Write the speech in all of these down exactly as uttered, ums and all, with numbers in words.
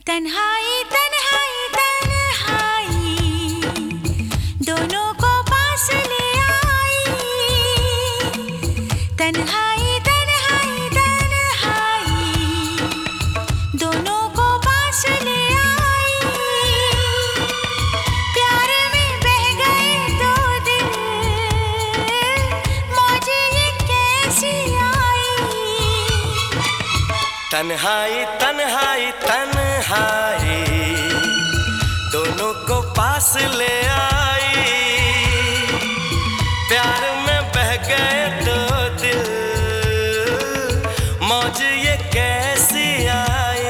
तन्हाई तन्हाई तन्हाई दोनों को पास ले आई। तन्हाई तन्हाई तन्हाई दोनों को पास ले आई। प्यार में बह गए दो दिल, मौज ये कैसी आई। तन्हाई तन्हाई तन्हाई दोनों को पास ले आई। प्यार में बह गए दो दिल, मौज ये कैसी आई।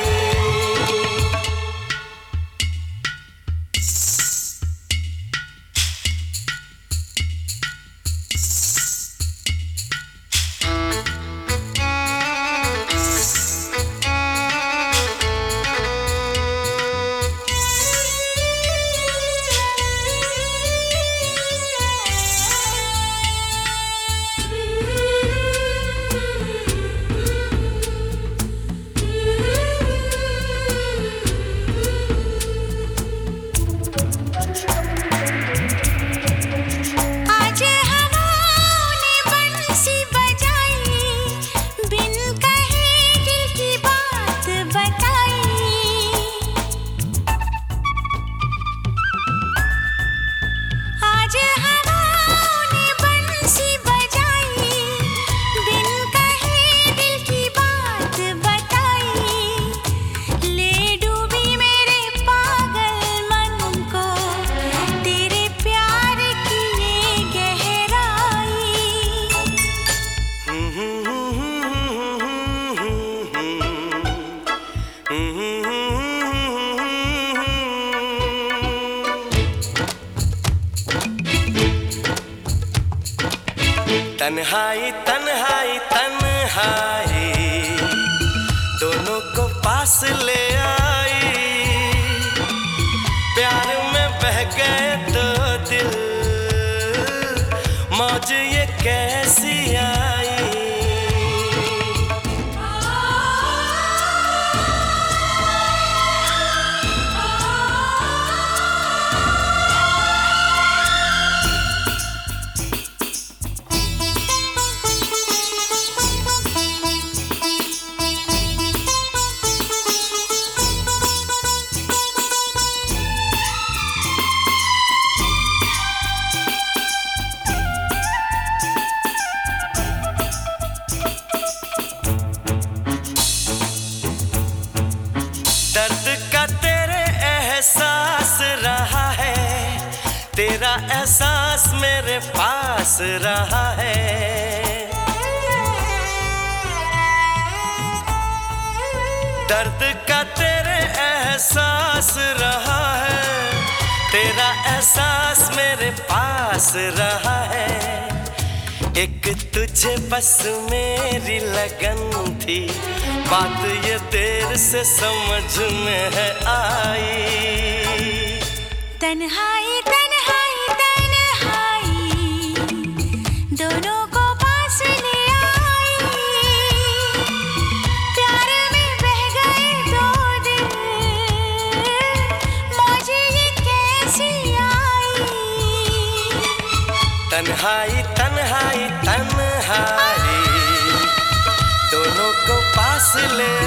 तन्हाई तन्हाई तन्हाई दोनों को पास ले आई। प्यार में बह गए दो दिल, मौज ये कैसी आई। दर्द का तेरे एहसास रहा है, तेरा एहसास मेरे पास रहा है। दर्द का तेरे एहसास रहा है, तेरा एहसास मेरे पास रहा है। एक तुझे बस मेरी लगन थी, बात ये देर से समझ में है आई। तन्हाई तन्हाई तन्हाई दोनों को पास ले आई। प्यार में बह गए दो दिल, मौज ये कैसी आई। तन्हाई तन्हाई तन्हाई दोनों को पास ले